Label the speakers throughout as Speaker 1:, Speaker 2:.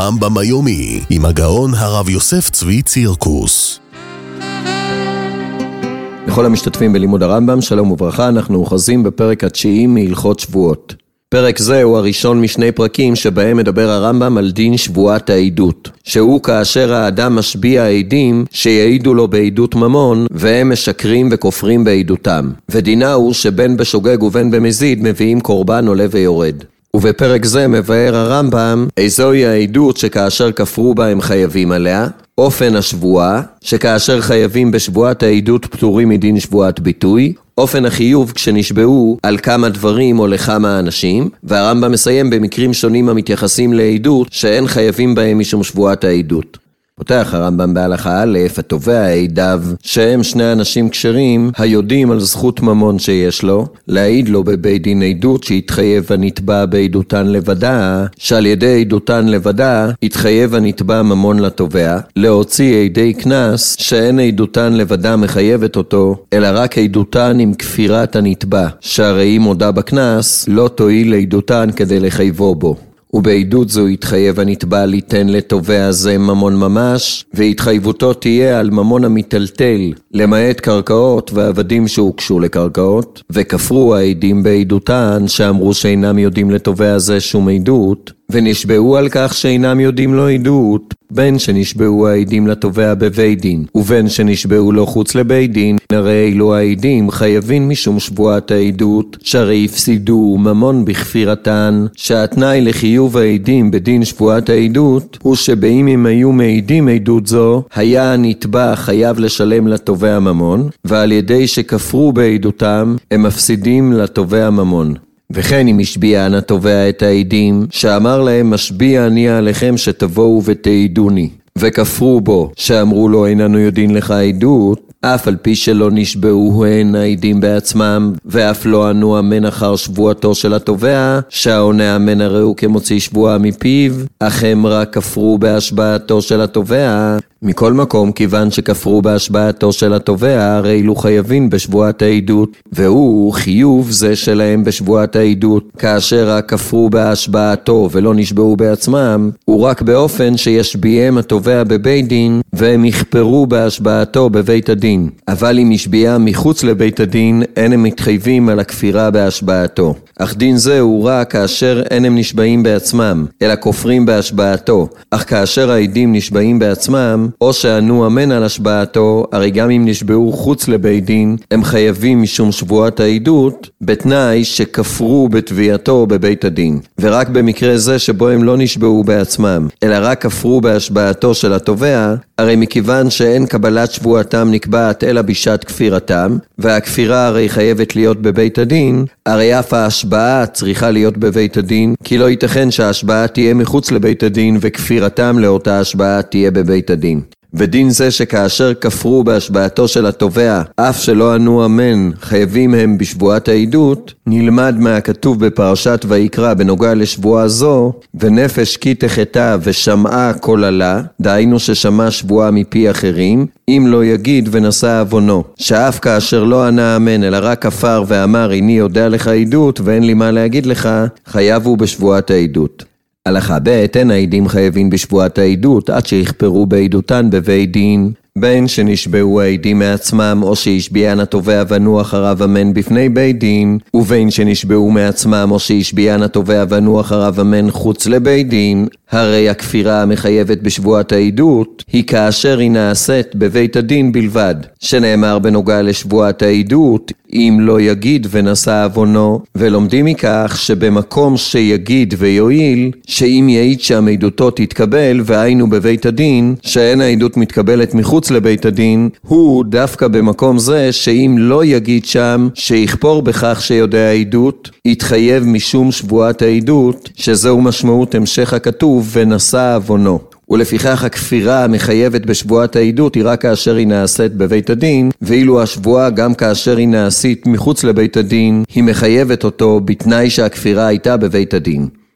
Speaker 1: הרמב"ם היומי עם הגאון הרב יוסף צבי צירקוס.
Speaker 2: לכל המשתתפים בלימוד הרמב"ם, שלום וברכה. אנחנו אוחזים בפרק התשיעי מהלכות שבועות. פרק זה הוא הראשון משני פרקים שבהם מדבר הרמב"ם על דין שבועת העדות, שהוא כאשר האדם משביע עדים שיעידו לו בעדות ממון והם משקרים וכופרים בעדותם, ודינה הוא שבין בשוגג ובין במזיד מביאים קורבן עולה ויורד. ובפרק זה מבאר הרמב"ם איזוהי העדות שכאשר כפרו בה הם חייבים עליה, אופן השבועה שכאשר חייבים בשבועת העדות פטורים מדין שבועת ביטוי, אופן החיוב כשנשבעו על כמה דברים או לכמה אנשים, והרמב"ם מסיים במקרים שונים המתייחסים לעדות שאין חייבים בהם משום שבועת העדות. פותח הרמב"ם בהלכה א', התובע עדיו שהם שני אנשים כשרים היודעים על זכות ממון שיש לו, להעיד לו בבית דין עדות שהתחייב הנתבע בעדותן לבדה, שעל ידי עדותן לבדה התחייב הנתבע ממון לתובע, להוציא עדי כנס שאין עדותן לבדה מחייבת אותו, אלא רק עדותן עם כפירת הנתבע, שהרי אם הודה בכנס לא תועיל עדותן כדי לחייבו בו. ובעדות זו התחייב הנתבע ליתן לתובע זה ממון ממש, והתחייבותו תהיה על ממון המטלטל, למעט קרקעות ועבדים שהוקשו לקרקעות, וכפרו העדים בעדותן שאמרו שאינם יודעים לתובע זה שום עדות, ונשבעו על כך שאינם יודעים לו עדות, בין שנשבעו העדים לתובע בבית דין, ובין שנשבעו לו חוץ לבית דין, הרי אלו העדים חייבים משום שבועת העדות, שהרי הפסידו ממון בכפירתן, שהתנאי לחיוב העדים בדין שבועת העדות, הוא שבאים אם היו מעידים עדות זו, היה הנתבע חייב לשלם לתובע ממון, ועל ידי שכפרו בעדותם, הם מפסידים לתובע ממון. וכן אם השביע התובע את העדים, שאמר להם משביע אני עליכם שתבואו ותעידוני, וכפרו בו, שאמרו לו איננו יודעים לך עדות, אף על פי שלא נשבעו הן העדים בעצמם, ואף לא ענו אמן אחר שבועתו של התובע, שהעונה אמן הרי הוא כמוציא שבועה מפיו, אך הם רק כפרו בהשבעתו של התובע. מכל מקום, כיוון שכפרו בהשבעתו של התובע, הרי אלו חייבים בשבועת העדות, והוא חיוב זה שלהם בשבועת העדות, כאשר רק כפרו בהשבעתו ולא נשבעו בעצמם, הוא רק באופן שישביעם התובע בבית דין, והם יכפרו בהשבעתו בבית הדין. אבל אם השביעה מחוץ לבית הדין, אין הם מתחייבים על הכפירה בהשבעתו. אך דין זה הוא רק כאשר אין הם נשבעים בעצמם, אלא כופרים בהשבעתו. אך כאשר העדים נשבעים בעצמם, או שענו אמן על השבעתו, הרי גם אם נשבעו חוץ לבית דין, הם חייבים משום שבועת העדות, בתנאי שכפרו בתביעתו בבית הדין. ורק במקרה זה שבו הם לא נשבעו בעצמם, אלא רק כפרו בהשבעתו של התובע, הרי מכיוון שאין קבלת שבועתם נקבעת אלא בשעת כפירתם, והכפירה הרי חייבת להיות בבית הדין, הרי אף ההשבעה צריכה להיות בבית הדין, כי לא ייתכן שההשבעה תהיה מחוץ לבית הדין וכפירתם לאותה השבעה תהיה בבית הדין. ודין זה שכאשר כפרו בהשבעתו של התובע, אף שלא ענו אמן, חייבים הם בשבועת העדות, נלמד מהכתוב בפרשת ויקרא בנוגע לשבועה זו, ונפש כי תחתה ושמעה כל עלה, דהיינו ששמע שבועה מפי אחרים, אם לא יגיד ונשא עוונו, שאף כאשר לא ענה אמן, אלא רק כפר ואמר איני יודע לך עדות ואין לי מה להגיד לך, חייבו בשבועת העדות. הלכה ב' אין העדים חייבים בשבועת העדות עד שיכפרו בעדותן בבית דין, בין שנשבעו העדים מעצמם או שהשביען התובע ונו אחריו אמן בפני בית דין, ובין שנשבעו מעצמם או שהשביען התובע ונו אחריו אמן חוץ לבית דין. הרי הכפירה המחייבת בשבועת העדות היא כאשר היא נעשית בבית הדין בלבד, שנאמר בנוגע לשבועת העדות אם לא יגיד ונשא עוונו, ולומדים מכך שבמקום שיגיד ויועיל, שאם יעיד שם עדותו תתקבל, והיינו בבית הדין, שאין העדות מתקבלת מחוץ לבית הדין, הוא דווקא במקום זה שאם לא יגיד שם שיכפור בכך שיודע העדות, יתחייב משום שבועת העדות, שזהו משמעות המשך הכתוב ונשא עוונו. ולפיכך הכפירה המחייבת בשבועת העדות היא רק כאשר היא נעשית בבית הדין, ואילו השבועה גם כאשר היא נעשית מחוץ לבית הדין, היא מחייבת אותו בתנאי שהכפירה הייתה בבית הדין.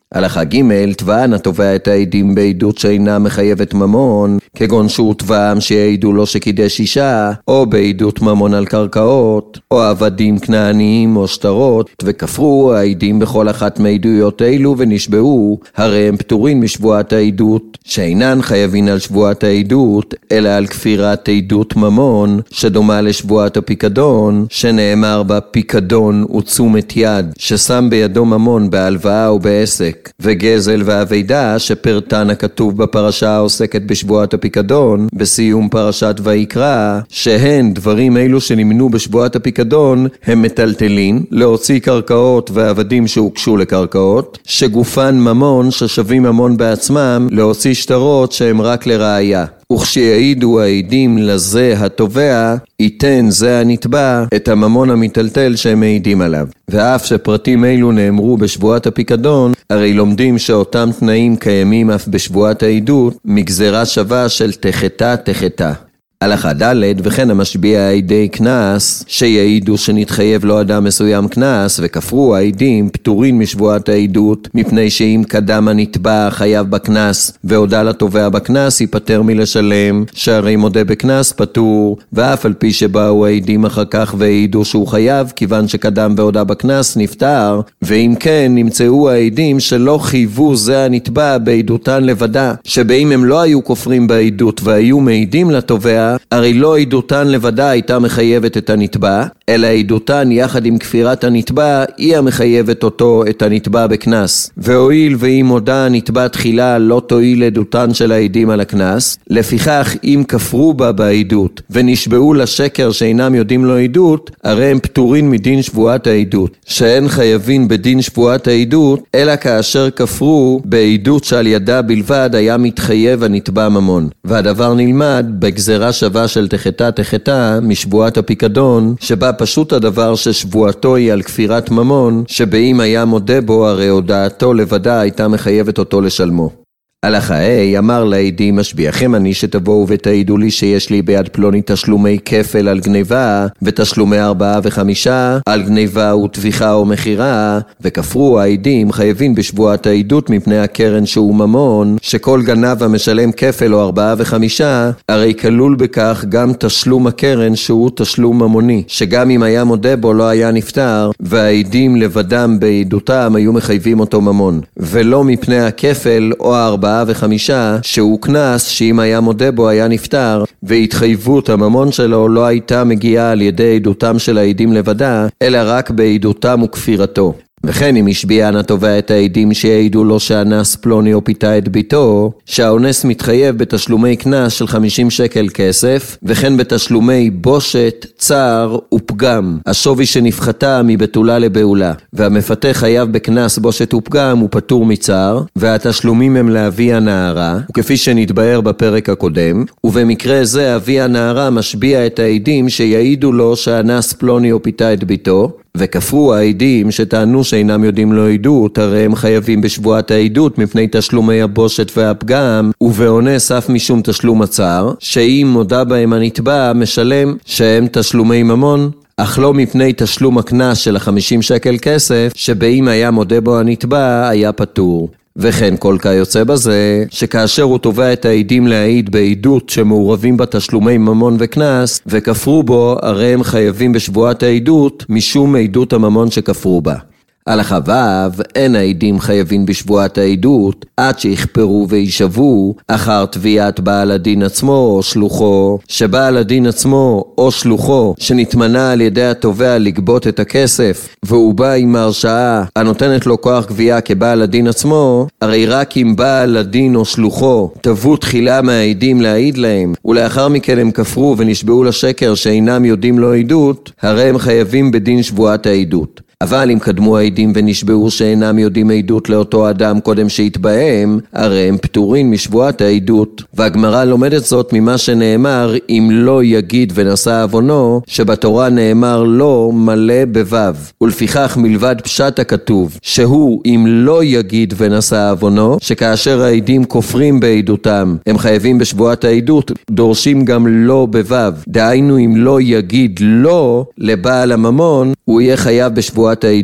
Speaker 2: הלכה ג' תבען התובע את העדים בעדות שאינה מחייבת ממון, כגון שהוא תבעם שיעידו לו שקידש אישה, או בעדות ממון על קרקעות, או עבדים כנעניים או שטרות, וכפרו העדים בכל אחת מעדויות אלו ונשבעו, הרי הם פטורין משבועת העדות, שאינן חייבין על שבועת העדות, אלא על כפירת עדות ממון, שדומה לשבועת הפיקדון, שנאמר בה פיקדון ותשומת יד, ששם בידו ממון בהלוואה ובעסק, וגזל והעבידה שפרטן הכתוב בפרשה העוסקת בשבועת הפיקדון, בסיום פרשת ויקרא, שהן דברים אלו שנמנו בשבועת הפיקדון, הם מטלטלין, להוציא קרקעות ועבדים שהוקשו לקרקעות, שגופן ממון ששווים ממון בעצמם, להוציא שטרות שהם רק לראיה. וכשיעידו העדים לזה התובע, ייתן זה הנתבע את הממון המטלטל שהם מעידים עליו. ואף שפרטים אלו נאמרו בשבועת הפיקדון, הרי לומדים שאותם תנאים קיימים אף בשבועת העדות, מגזרה שווה של תחתה. הלכה ד' וכן המשביע העדי כנס, שיעידו שנתחייב לו אדם מסוים כנס, וכפרו העדים פטורין משבועת העדות, מפני שאם קדם הנתבע חייב בכנס, והודע לתובע בכנס, ייפטר מלשלם, שהרי מודה בכנס פטור, ואף על פי שבאו העדים אחר כך והעידו שהוא חייב, כיוון שקדם והודע בכנס נפטר, ואם כן נמצאו העדים שלא חייבו זה הנתבע בעדותן לבדה, שבאם הם לא היו כופרים בעדות והיו מעידים לתובע, הרי לא עדותן לבדה הייתה מחייבת את הנתבע, אלא עדותן יחד עם כפירת הנתבע היא המחייבת אותו את הנתבע בכנס. והואיל ואם הודע הנתבע תחילה לא תועיל עדותן של העדים על הכנס, לפיכך אם כפרו בה בעדות ונשבעו לשקר שאינם יודעים לו עדות, הרי הם פטורין מדין שבועת העדות, שאין חייבים בדין שבועת העדות, אלא כאשר כפרו בעדות שעל ידה בלבד היה מתחייב הנתבע ממון. והדבר נלמד בגזרה שווה של תחתה משבועת הפיקדון, שבה פשוט הדבר ששבועתו היא על כפירת ממון, שבאם היה מודה בו הרי הודעתו לבדה הייתה מחייבת אותו לשלמו. הלכה ה' אמר לעדים משביעכם אני שתבואו ותעידו לי שיש לי ביד פלוני תשלומי כפל על גניבה ותשלומי 4 ו5 על גניבה וטביחה או מחירה, וכפרו העדים חייבים בשבועת העדות מפני הקרן שהוא ממון, שכל גנב המשלם כפל או 4 ו5 הרי כלול בכך גם תשלום הקרן שהוא תשלום ממוני, שגם אם היה מודה בו לא היה נפטר, והעדים לבדם בעדותם היו מחייבים אותו ממון, ולא מפני הכפל או 4 ו5 שהוא כנס שאם היה מודה בו היה נפטר, והתחייבות הממון שלו לא הייתה מגיעה על ידי עדותם של העדים לבדה, אלא רק בעדותם וכפירתו. וכן אם השביען התובע את העדים שיעידו לו שאנס פלוני או פיתה את ביתו, שהאונס מתחייב בתשלומי כנס של 50 שקל כסף, וכן בתשלומי בושת, צער ופגם, השווי שנפחתה מבתולה לבעולה, והמפתה חייב בכנס בושת ופגם הוא פטור מצער, והתשלומים הם לאבי הנערה, וכפי שנתבהר בפרק הקודם, ובמקרה זה אבי הנערה משביע את העדים שיעידו לו שאנס פלוני או פיתה את ביתו, וכפרו העדים שטענו שאינם יודעים לו עדות, הרי הם חייבים בשבועת העדות מפני תשלומי הבושת והפגם, ובאונס אף משום תשלום הצער, שאם מודה בהם הנתבע משלם שהם תשלומי ממון, אך לא מפני תשלום הכנס של 50 שקל כסף, שבאם היה מודה בו הנתבע היה פטור. וכן כל כיוצא בזה, שכאשר הוא תובע את העדים להעיד בעדות שמעורבים בתשלומי ממון וכנס, וכפרו בו, הרי הם חייבים בשבועת העדות משום עדות הממון שכפרו בה. הלכה ו' אין העדים חייבים בשבועת העדות עד שיכפרו וישבו אחר תביעת בעל הדין עצמו או שלוחו, שבעל הדין עצמו או שלוחו שנתמנה על ידי התובע לגבות את הכסף והוא בא עם הרשאה הנותנת לו כוח גבייה כבעל הדין עצמו, הרי רק אם בעל הדין או שלוחו תבעו תחילה מהעדים להעיד להם ולאחר מכן הם כפרו ונשבעו לשקר שאינם יודעים לו עדות, הרי הם חייבים בדין שבועת העדות. אבל אם קדמו העדים ונשבעו שאינם יודעים עדות לאותו אדם קודם שהתבהם, הרי הם פטורין משבועת העדות. והגמרא לומדת זאת ממה שנאמר אם לא יגיד ונשא עוונו, שבתורה נאמר לא מלא בוו. ולפיכך מלבד פשט הכתוב שהוא אם לא יגיד ונשא עוונו, שכאשר העדים כופרים בעדותם הם חייבים בשבועת העדות, דורשים גם לא בוו. דהיינו אם לא יגיד לא לבעל הממון, הוא יהיה חייב בשבועת העדות.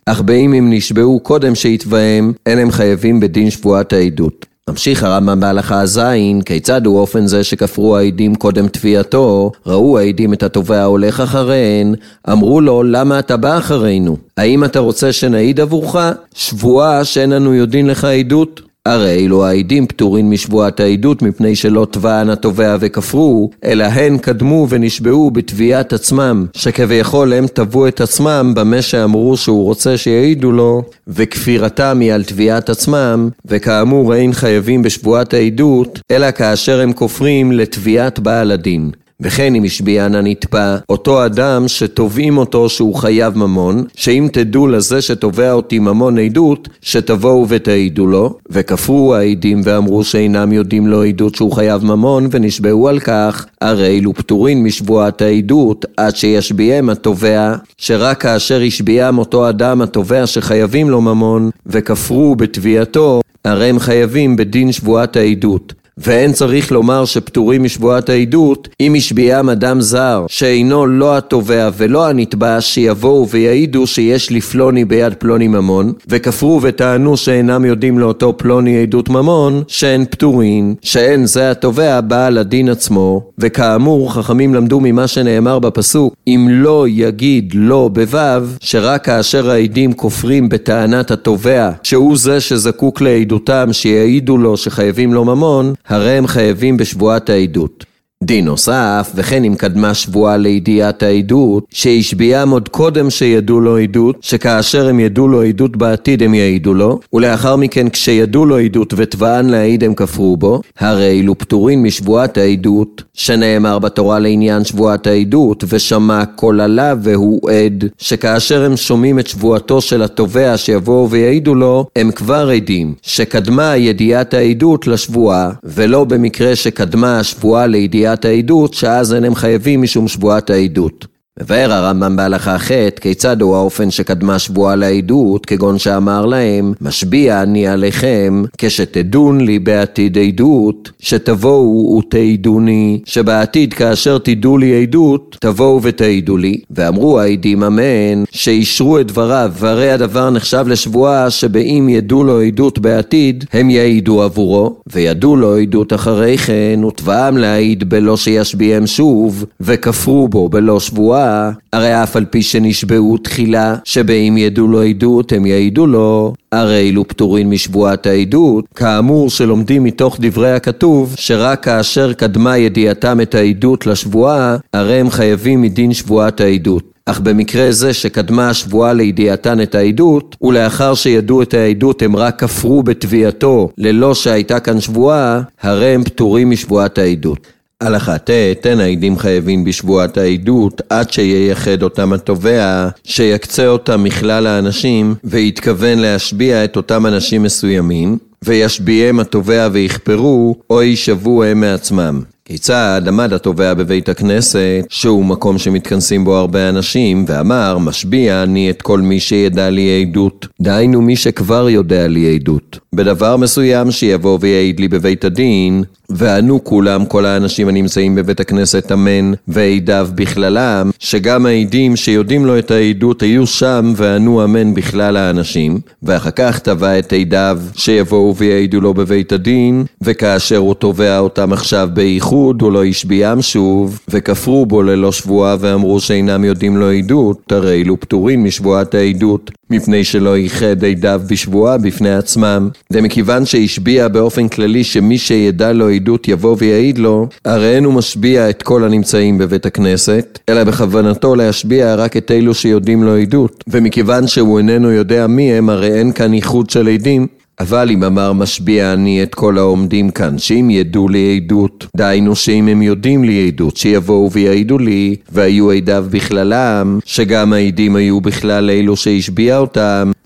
Speaker 2: אך באם הם נשבעו קודם שיתבהם, אין הם חייבים בדין שבועת העדות. ממשיך הרמב"ם בהלכה הזין, כיצד הוא אופן זה שכפרו העדים קודם תביעתו, ראו העדים את התובע הולך אחריהן, אמרו לו, למה אתה בא אחרינו? האם אתה רוצה שנעיד עבורך? שבועה שאין אנו יודעים לך עדות? הרי אילו העדים פטורים משבועת העדות מפני שלא תבען התובע וכפרו, אלא הן קדמו ונשבעו בתביעת עצמם, שכביכול הם תבעו את עצמם במה שאמרו שהוא רוצה שיעידו לו, וכפירתם היא על תביעת עצמם, וכאמור אין חייבים בשבועת העדות, אלא כאשר הם כופרים לתביעת בעל הדין. וכן אם השביען הנתבע, אותו אדם שתובעים אותו שהוא חייב ממון, שאם תדעו לזה שתובע אותי ממון עדות, שתבואו ותעידו לו, וכפרו העדים ואמרו שאינם יודעים לו עדות שהוא חייב ממון, ונשבעו על כך, הרי אילו פטורין משבועת העדות, עד שישביעם התובע, שרק כאשר ישביעם אותו אדם התובע שחייבים לו ממון, וכפרו בתביעתו, הרי הם חייבים בדין שבועת העדות. ואין צריך לומר שפטורים משבועת העדות אם השביעם אדם זר שאינו לא התובע ולא הנתבע, שיבואו ויעידו שיש לפלוני ביד פלוני ממון, וכפרו וטענו שאינם יודעים לאותו פלוני עדות ממון, שאין פטורין, שאין זה התובע בעל הדין עצמו. וכאמור חכמים למדו ממה שנאמר בפסוק, אם לא יגיד לא בבב, שרק כאשר העדים כופרים בטענת התובע שהוא זה שזקוק לעדותם שיעידו לו שחייבים לו ממון, הרי הם חייבים בשבועת העדות. דין נוסף, וכן אם קדמה שבועה לידיעת העדות, שהשביעם עוד קודם שידעו לו עדות, שכאשר הם ידעו לו עדות בעתיד הם יעידו לו, ולאחר מכן כשידעו לו עדות ותבען להעיד הם כפרו בו, הרי אילו פטורין משבועת העדות, שנאמר בתורה לעניין שבועת העדות, ושמע כל עליו והוא עד, שכאשר הם שומעים את שבועתו של התובע שיבואו ויעידו לו, הם כבר עדים, שקדמה ידיעת העדות לשבועה, ולא במקרה שקדמה השבועה לידיעת העדות, שאז אינם חייבים משום שבועת העדות. מבאר הרמב"ם בהלכה ח' כיצד הוא האופן שקדמה שבועה לעדות, כגון שאמר להם, משביע אני עליכם כשתדון לי בעתיד עדות, שתבואו ותעידוני, שבעתיד כאשר תדעו לי עדות, תבואו ותעידו לי. ואמרו העדים אמן, שאישרו את דבריו, והרי הדבר נחשב לשבועה, שבאם ידעו לו עדות בעתיד, הם יעידו עבורו, וידעו לו עדות אחרי כן, ותבעם להעיד בלא שישביעם שוב, וכפרו בו בלא שבועה, הרי אף על פי שנשבעו תחילה, שבאם ידעו לו עדות הם יעידו לו, הרי אילו פטורין משבועת העדות, כאמור שלומדים מתוך דברי הכתוב, שרק כאשר קדמה ידיעתם את העדות לשבועה, הרי הם חייבים מדין שבועת העדות. אך במקרה זה שקדמה השבועה לידיעתן את העדות, ולאחר שידעו את העדות הם רק כפרו בתביעתו, ללא שהייתה כאן שבועה, הרי הם פטורים משבועת העדות. הלכה ט' אין העדים חייבים בשבועת העדות עד שייחד אותם התובע, שיקצה אותם מכלל האנשים ויתכוון להשביע את אותם אנשים מסוימים, וישביעם התובע ויכפרו או יישבו הם מעצמם. כיצד עמד התובע בבית הכנסת, שהוא מקום שמתכנסים בו הרבה אנשים, ואמר, משביע אני את כל מי שידע לי עדות, דהיינו מי שכבר יודע לי עדות, בדבר מסוים שיבוא ויעיד לי בבית הדין, וענו כולם כל האנשים הנמצאים בבית הכנסת אמן, ועידיו בכללם, שגם העדים שיודעים לו את העדות היו שם וענו אמן בכלל האנשים, ואחר כך תבע את עדיו שיבואו ויעידו לו בבית הדין, וכאשר הוא תובע אותם עכשיו בייחוד, הוא לא ישביעם שוב, וכפרו בו ללא שבועה ואמרו שאינם יודעים לו עדות, הרי אילו פטורים משבועת העדות, מפני שלא ייחד עדיו בשבועה בפני עצמם. ומכיוון שהשביע באופן כללי שמי שידע לו עדות יבוא ויעיד לו, הרי אין הוא משביע את כל הנמצאים בבית הכנסת, אלא בכוונתו להשביע רק את אלו שיודעים לו עדות. ומכיוון שהוא איננו יודע מי הם, הרי אין כאן ייחוד של עדים. אבל אם אמר משביע אני את כל העומדים כאן, שאם ידעו לי עדות, דהיינו שאם הם יודעים לי עדות, שיבואו ויעידו לי, והיו עדיו בכללם, שגם העדים היו בכלל אלו שהשביע אותם,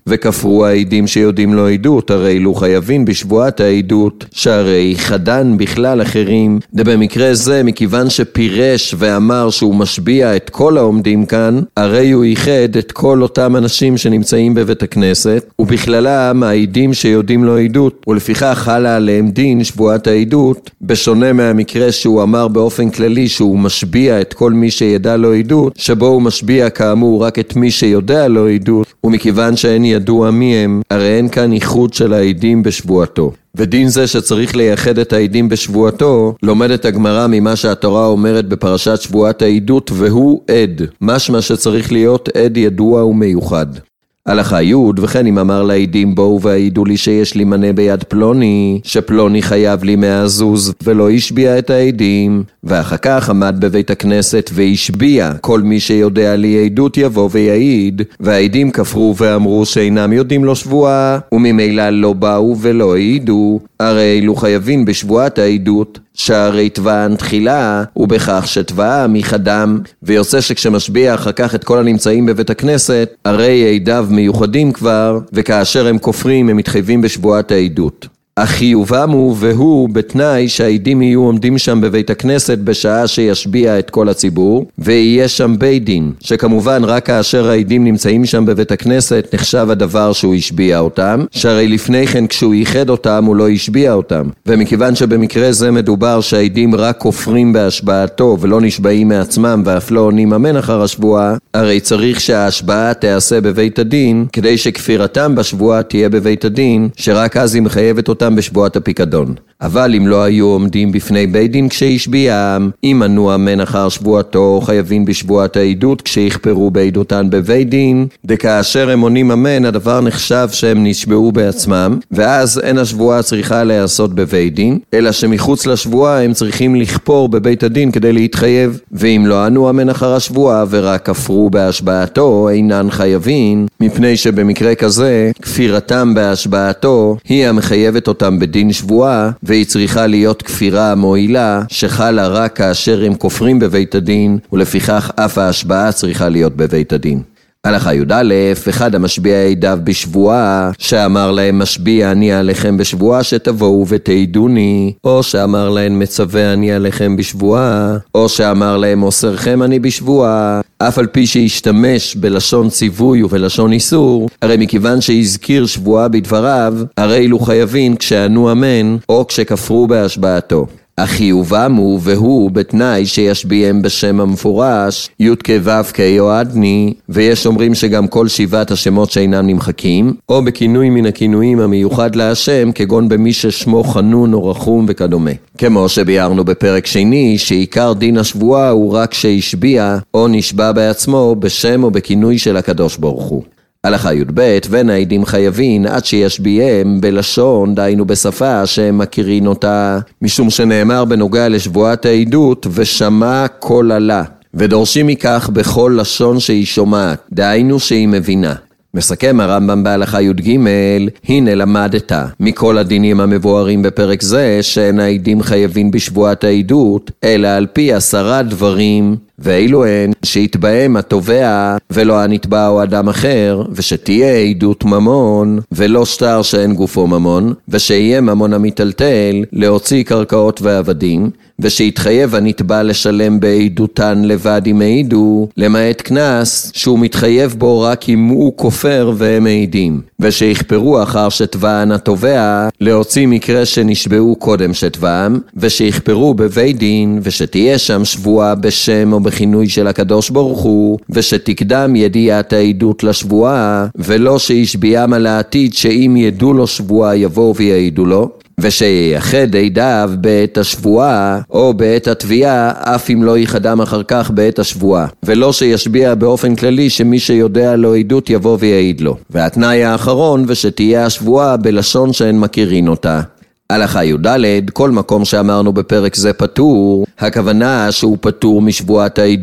Speaker 2: וכפרו העדים שיודעים לו עדות, הרי אילו חייבים בשבועת העדות, שהרי חדן בכלל אחרים, ובמקרה זה מכיוון שפירש ואמר שהוא משביע את כל העומדים כאן, הרי הוא ייחד את כל אותם אנשים שנמצאים בבית הכנסת, ובכללם העדים שיודעים לו עדות, ולפיכך חלה עליהם דין שבועת העדות, בשונה מהמקרה שהוא אמר באופן כללי שהוא משביע את כל מי שידע לו עדות, שבו הוא משביע כאמור רק את מי שיודע לו עדות, ומכיוון שאין ידוע מי הם, הרי אין כאן ייחוד של העדים בשבועתו. ודין זה שצריך לייחד את העדים בשבועתו, לומדת הגמרא ממה שהתורה אומרת בפרשת שבועת העדות, והוא עד, משמע שצריך להיות עד ידוע ומיוחד. הלכה י' וכן אם אמר לעדים בואו והעידו לי שיש לי מנה ביד פלוני, שפלוני חייב לי 100 זוז ולא השביע את העדים, ואחר כך עמד בבית הכנסת והשביע כל מי שיודע לי עדות יבוא ויעיד, והעדים כפרו ואמרו שאינם יודעים לו שבועה, וממילא לא באו ולא העידו, הרי אלו חייבים בשבועת העדות, שהרי תבען תחילה, ובכך שתבעה מחדם, ויוצא שכשמשביע אחר כך את כל הנמצאים בבית הכנסת, הרי עדיו מיוחדים כבר, וכאשר הם כופרים הם מתחייבים בשבועת העדות. החיובם הוא והוא בתנאי שהעדים יהיו עומדים שם בבית הכנסת בשעה שישביע את כל הציבור, ויהיה שם בית דין, שכמובן רק כאשר העדים נמצאים שם בבית הכנסת נחשב הדבר שהוא השביע אותם, שהרי לפני כן כשהוא ייחד אותם הוא לא השביע אותם, ומכיוון שבמקרה זה מדובר שהעדים רק כופרים בהשבעתו ולא נשבעים מעצמם ואף לא עונים אמן אחר השבועה, הרי צריך שההשבעה תיעשה בבית הדין, כדי שכפירתם בשבועה תהיה בבית הדין, שרק אז היא מחייבת אותם בשבועת הפיקדון. אבל אם לא היו עומדים בפני בית דין כשהשביעם, אם ענו אמן אחר שבועתו, חייבים בשבועת העדות כשיכפרו בעדותן בבית דין, דכאשר הם עונים אמן, הדבר נחשב שהם נשבעו בעצמם, ואז אין השבועה צריכה להיעשות בבית דין, אלא שמחוץ לשבועה הם צריכים לכפור בבית הדין כדי להתחייב, ואם לא ענו אמן אחר השבועה ורק כפרו בהשבעתו, אינן חייבים, מפני שבמקרה כזה, כפירתם בהשבעתו היא המחייבת אותם בדין שבועה, והיא צריכה להיות כפירה מועילה שחלה רק כאשר הם כופרים בבית הדין, ולפיכך אף ההשבעה צריכה להיות בבית הדין. הלכה י"א, אחד המשביע עדיו בשבועה, שאמר להם משביע אני עליכם בשבועה שתבואו ותעידוני, או שאמר להם מצווה אני עליכם בשבועה, או שאמר להם אוסרכם אני בשבועה, אף על פי שהשתמש בלשון ציווי ובלשון איסור, הרי מכיוון שהזכיר שבועה בדבריו, הרי אלו חייבים כשענו אמן, או כשכפרו בהשבעתו. החיובם הוא והוא בתנאי שישביעם בשם המפורש י' כו' כיועדני, ויש אומרים שגם כל 7 השמות שאינם נמחקים, או בכינוי מן הכינויים המיוחד להשם, כגון במי ששמו חנון או רחום וכדומה. כמו שביארנו בפרק שני, שעיקר דין השבועה הוא רק שהשביע או נשבע בעצמו בשם או בכינוי של הקדוש ברוך הוא. הלכה י"ב, ואין העדים חייבים עד שישביעם בלשון, דהיינו בשפה שהם מכירים אותה, משום שנאמר בנוגע לשבועת העדות ושמע כל עלה, ודורשים מכך בכל לשון שהיא שומעת, דהיינו שהיא מבינה. מסכם הרמב"ם בהלכה י"ג, הנה למדת מכל הדינים המבוארים בפרק זה שאין העדים חייבים בשבועת העדות, אלא על פי 10 דברים, ואילו הן שיתבהם התובע ולא הנתבע או אדם אחר, ושתהיה עדות ממון ולא שטר שאין גופו ממון, ושיהיה ממון המטלטל להוציא קרקעות ועבדים, ושיתחייב הנתבע לשלם בעדותן לבד אם העידו, למעט קנס שהוא מתחייב בו רק אם הוא כופר והם מעידים, ושיכפרו אחר שתבען התובע להוציא מקרה שנשבעו קודם שתבעם, ושיכפרו בבית דין, ושתהיה שם שבועה בשם או בכינוי של הקדוש ברוך הוא, ושתקדם ידיעת העדות לשבועה, ולא שישביעם על העתיד שאם ידעו לו שבועה יבוא ויעידו לו, ושייחד עדיו בעת השבועה או בעת התביעה, אף אם לא ייחדם אחר כך בעת השבועה, ולא שישביע באופן כללי שמי שיודע לו עדות יבוא ויעיד לו. והתנאי האחרון, ושתהיה השבועה בלשון שהן מכירים אותה. הלכה י"ד, כל מקום שאמרנו בפרק זה פטור, הכוונה שהוא פטור משבועת העדות,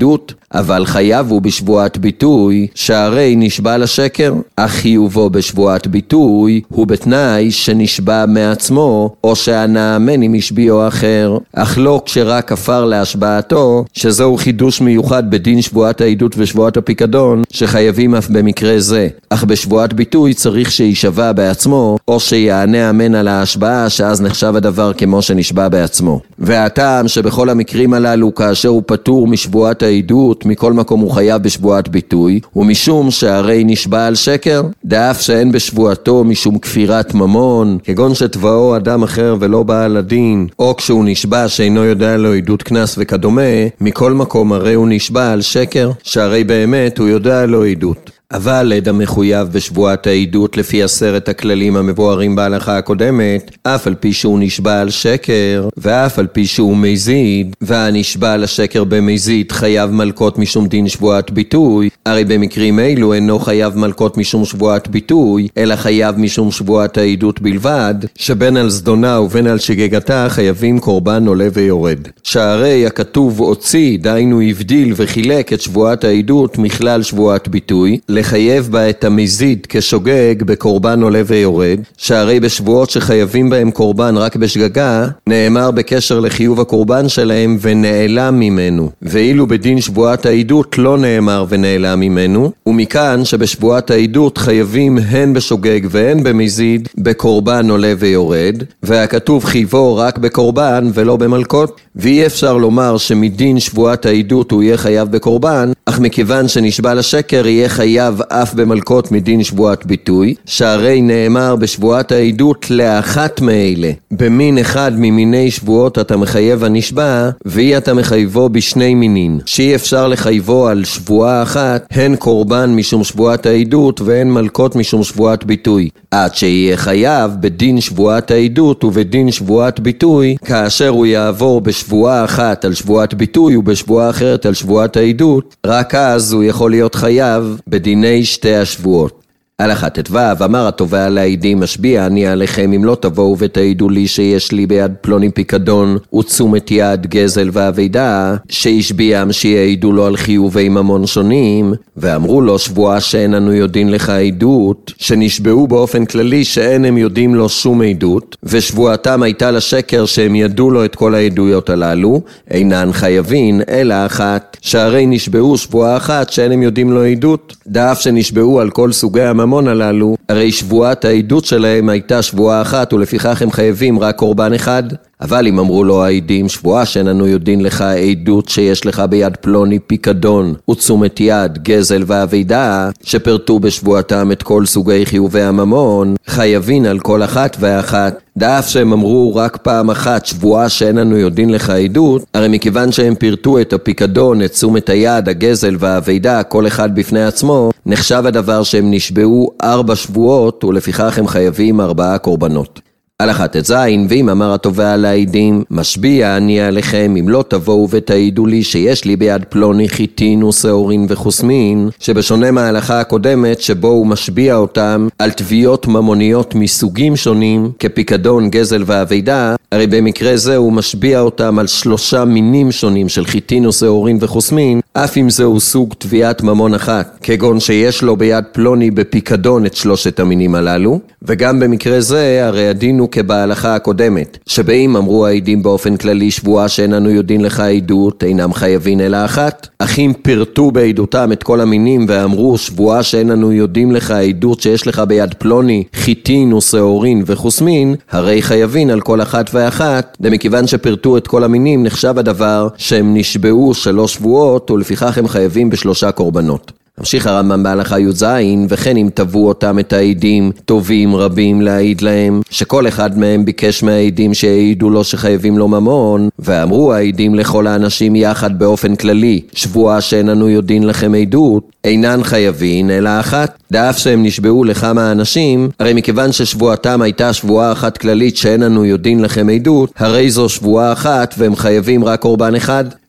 Speaker 2: אבל חייב הוא בשבועת ביטוי, שהרי נשבע לשקר, אך חיובו בשבועת ביטוי הוא בתנאי שנשבע מעצמו, או שהנאמן עם השביעו אחר, אך לא כשרק כפר להשבעתו, שזהו חידוש מיוחד בדין שבועת העדות ושבועת הפיקדון, שחייבים אף במקרה זה. אך בשבועת ביטוי צריך שישבע בעצמו, או שיענה אמן על ההשבעה, שאז נחשב הדבר כמו שנשבע בעצמו. והטעם שבכל המקרים הללו, כאשר הוא פטור משבועת העדות, מכל מקום הוא חייב בשבועת ביטוי, ומשום שהרי נשבע על שקר, דאף שאין בשבועתו משום כפירת ממון, כגון שתבעו אדם אחר ולא בעל הדין, או כשהוא נשבע שאינו יודע לו עדות כנס וכדומה, מכל מקום הרי הוא נשבע על שקר, שהרי באמת הוא יודע לו עדות. אבל עד המחויב בשבועת העדות לפי 10 הכללים המבוארים בהלכה הקודמת, אף על פי שהוא נשבע על שקר, ואף על פי שהוא מזיד, והנשבע על השקר במזיד חייב מלכות משום דין שבועת ביטוי, הרי במקרים אלו אינו חייב מלכות משום שבועת ביטוי, אלא חייב משום שבועת העדות בלבד, שבין על זדונה ובין על שגגתה חייבים קורבן עולה ויורד. שהרי הכתוב הוציא, דהיינו הבדיל וחילק את שבועת העדות מכלל שבועת ביטוי, לחייב בה את המזיד כשוגג בקורבן עולה ויורד, שהרי בשבועות שחייבים בהם קורבן רק בשגגה, נאמר בקשר לחיוב הקורבן שלהם ונעלם ממנו, ואילו בדין שבועת העדות לא נאמר ונעלם ממנו, ומכאן שבשבועת העדות חייבים הן בשוגג והן במזיד בקורבן עולה ויורד, והכתוב חייבו רק בקורבן ולא במלכות, ואי אפשר לומר שמדין שבועת העדות הוא יהיה חייב בקורבן, אך מכיוון שנשבע לשקר יהיה חייב אף במלכות מדין שבועת ביטוי, שהרי נאמר בשבועת העדות לאחת מאלה. במין אחד ממיני שבועות אתה מחייב הנשבע, ואי אתה מחייבו בשני מינין, שאי אפשר לחייבו על שבועה אחת, הן קורבן משום שבועת העדות והן מלכות משום שבועת ביטוי, עד שיהיה חייב בדין שבועת העדות ובדין שבועת ביטוי, כאשר הוא יעבור בשבועה אחת על שבועת ביטוי ובשבועה אחרת על שבועת העדות, רק אז הוא יכול להיות חייב בדיני שתי השבועות. הלכה ט"ו, אמר התובע לעדים, משביע אני עליכם אם לא תבואו ותעידו לי שיש לי ביד פלוני פיקדון ותשומת יד גזל ואבידה, שהשביעם שיעידו לו על חיובי ממון שונים, ואמרו לו שבועה שאין אנו יודעים לך עדות, שנשבעו באופן כללי שאין הם יודעים לו שום עדות, ושבועתם הייתה לשקר שהם ידעו לו את כל העדויות הללו, אינן חייבים אלא אחת, שהרי נשבעו שבועה אחת שאין הם יודעים לו עדות, דאף שנשבעו על כל סוגי הממון הללו, הרי שבועת העדות שלהם הייתה שבועה אחת ולפיכך הם חייבים רק קורבן אחד. אבל אם אמרו לו העדים, שבועה שאין אנו יודעים לך עדות שיש לך ביד פלוני פיקדון ותשומת יד גזל ואבידה, שפרטו בשבועתם את כל סוגי חיובי הממון, חייבים על כל אחת ואחת. דאף שהם אמרו רק פעם אחת שבועה שאין אנו יודעים לך עדות, הרי מכיוון שהם פרטו את הפיקדון, את תשומת היד, הגזל והאבידה, כל אחד בפני עצמו, נחשב הדבר שהם נשבעו 4 שבועות ולפיכך הם חייבים 4 קורבנות. הלכה ט"ז, ואם אמר התובע לעדים, משביע אני עליכם אם לא תבואו ותעידו לי שיש לי ביד פלוני חיטין ושעורין וחוסמין, שבשונה מההלכה הקודמת שבו הוא משביע אותם על תביעות ממוניות מסוגים שונים כפיקדון, גזל ואבידה, הרי במקרה זה הוא משביע אותם על 3 מינים שונים של חיטין ושעורין וחוסמין, אף אם זהו סוג תביעת ממון אחת, כגון שיש לו ביד פלוני בפיקדון את 3 המינים הללו, וגם במקרה זה הרי הדין הוא כבהלכה הקודמת, שבאים אמרו העדים באופן כללי שבועה שאין אנו יודעים לך עדות, אינם חייבים אלא אחת, אך אם פרטו בעדותם את כל המינים ואמרו שבועה שאין אנו יודעים לך עדות שיש לך ביד פלוני חיטין ושעורין וחוסמין, הרי חייבים על כל אחת ואחת, ומכיוון שפרטו את כל המינים נחשב הדבר שהם נשבעו 3 שבועות ולפיכך הם חייבים ב3 קורבנות. ממשיך הרמב"ם בהלכה י"ז, וכן אם תבעו אותם את העדים טובים רבים להעיד להם, שכל אחד מהם ביקש מהעדים שיעידו לו שחייבים לו ממון, ואמרו העדים לכל האנשים יחד באופן כללי, שבועה שאין אנו יודעים לכם עדות, אינן חייבים אלא אחת. דאף שהם נשבעו לכמה אנשים, הרי מכיוון ששבועתם הייתה שבועה אחת כללית שאין אנו יודעים לכם עדות, הרי זו שבועה אחת והם חייבים רק קורבן אחד.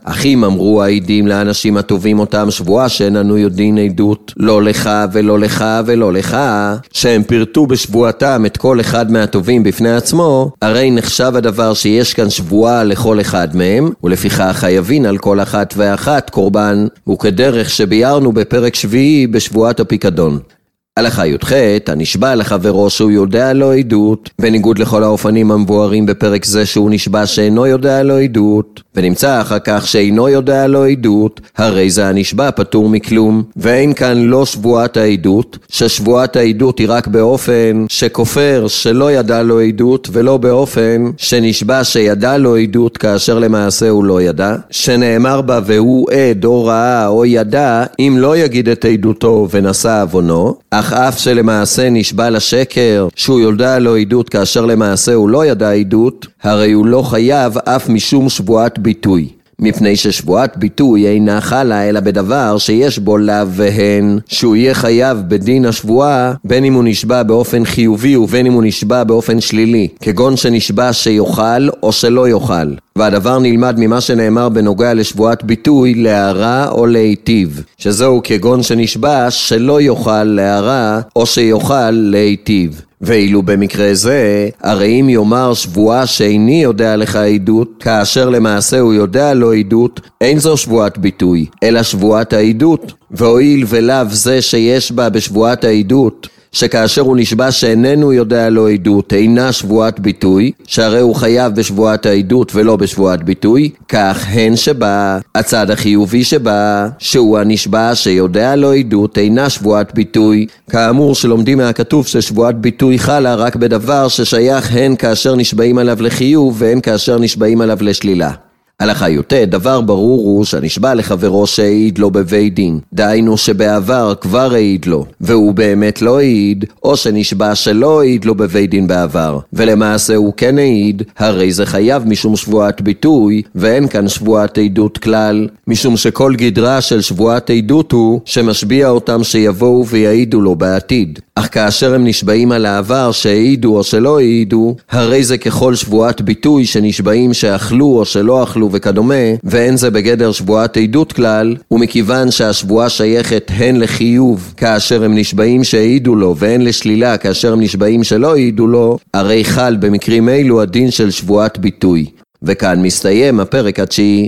Speaker 2: אך אם אמרו העדים לאנשים הטובים אותם שבועה שאין אנו יודעים עדות, לא לך ולא לך ולא לך, שהם פירטו בשבועתם את כל אחד מהטובים בפני עצמו, הרי נחשב הדבר שיש כאן שבועה לכל אחד מהם, ולפיכך חייבים על כל אחת ואחת קורבן, וכדרך שביארנו בפרק שביעי בשבועת הפיקדון. הלכה י"ח, הנשבע לחברו שהוא יודע לו עדות, בניגוד לכל האופנים המבוארים בפרק זה שהוא נשבע שאינו יודע לו עדות, ונמצא אחר כך שאינו יודע לו עדות, הרי זה הנשבע פטור מכלום, ואין כאן לא שבועת העדות, ששבועת העדות היא רק באופן שכופר שלא ידע לו עדות, ולא באופן שנשבע שידע לו עדות כאשר למעשה הוא לא ידע, שנאמר בה והוא עד או ראה או ידע, אם לא יגיד את עדותו ונשא עוונו, אך אף שלמעשה נשבע לשקר שהוא יודע לו עדות כאשר למעשה הוא לא ידע עדות, הרי הוא לא חייב אף משום שבועת ביטוי. מפני ששבועת ביטוי אינה חלה אלא בדבר שיש בו לאו והן, שהוא יהיה חייב בדין השבועה בין אם הוא נשבע באופן חיובי ובין אם הוא נשבע באופן שלילי, כגון שנשבע שיוכל או שלא יוכל. והדבר נלמד ממה שנאמר בנוגע לשבועת ביטוי להרע או להיטיב, שזהו כגון שנשבע שלא יוכל להרע או שיוכל להיטיב. ואילו במקרה זה, הרי אם יאמר שבועה שאיני יודע לך עדות, כאשר למעשה הוא יודע לו עדות, אין זו שבועת ביטוי, אלא שבועת העדות. והואיל ולאו זה שיש בה בשבועת העדות, שכאשר הוא נשבע שאיננו יודע לו עדות אינה שבועת ביטוי, שהרי הוא חייב בשבועת העדות ולא בשבועת ביטוי, כך הן שבה, הצד החיובי שבה, שהוא הנשבע שיודע לו עדות אינה שבועת ביטוי, כאמור שלומדים מהכתוב ששבועת ביטוי חלה רק בדבר ששייך הן כאשר נשבעים עליו לחיוב והן כאשר נשבעים עליו לשלילה. הלכה י"ט, דבר ברור הוא שנשבע לחברו שהעיד לו בבית דין, דהיינו שבעבר כבר העיד לו, והוא באמת לא העיד, או שנשבע שלא העיד לו בבית דין בעבר, ולמעשה הוא כן העיד, הרי זה חייב משום שבועת ביטוי, ואין כאן שבועת עדות כלל, משום שכל גדרה של שבועת עדות הוא שמשביע אותם שיבואו ויעידו לו בעתיד. אך כאשר הם נשבעים על העבר שהעידו או שלא העידו, הרי זה ככל שבועת ביטוי שנשבעים שאכלו או שלא אכלו וכדומה, ואין זה בגדר שבועת עדות כלל, ומכיוון שהשבועה שייכת הן לחיוב כאשר הם נשבעים שהעידו לו, והן לשלילה כאשר הם נשבעים שלא העידו לו, הרי חל במקרים אלו הדין של שבועת ביטוי. וכאן מסתיים הפרק התשיעי.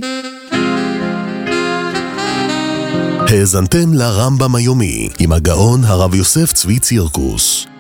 Speaker 1: האזנתם לרמב"ם היומי עם הגאון הרב יוסף צבי צירקוס.